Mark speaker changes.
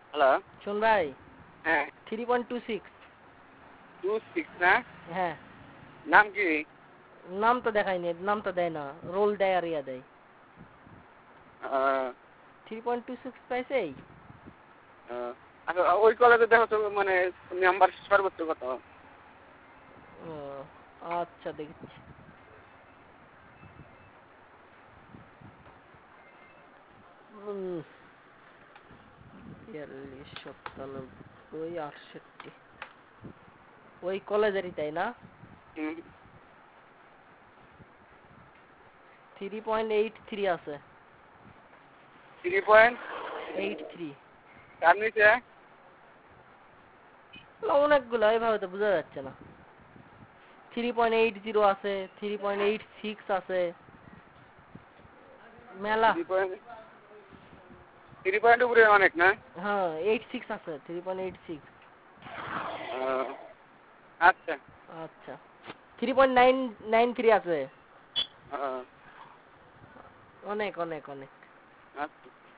Speaker 1: Hello.
Speaker 2: শোন ভাই,
Speaker 1: হ্যাঁ
Speaker 2: 3.26।
Speaker 1: 26 না?
Speaker 2: হ্যাঁ,
Speaker 1: নাম কি?
Speaker 2: নাম তো দেখায়নি, নামটা দেয় না, রোল দেয় আর ইয়া দেয়। 3.26 পাইছে।
Speaker 1: আচ্ছা ওই কলেজে দেখো তো মানে নাম্বার সর্বোচ্চ কত?
Speaker 2: আচ্ছা দেখছি। উম, 42, 97, 68 ওই কলেজেরই তাই না? 3.83 আছে।
Speaker 1: 3.83 তার নিচে?
Speaker 2: অনেকগুলো, এভাবে তো বোঝা যাচ্ছে না। 3.80 আছে, 3.86 আছে, মেলা।
Speaker 1: 3 পয়েন্ট উপরে অনেক না?
Speaker 2: হ্যাঁ 86 আছে, 3.86।
Speaker 1: আচ্ছা
Speaker 2: আচ্ছা 3.993 আছে। অনেক অনেক অনেক।
Speaker 1: আচ্ছা।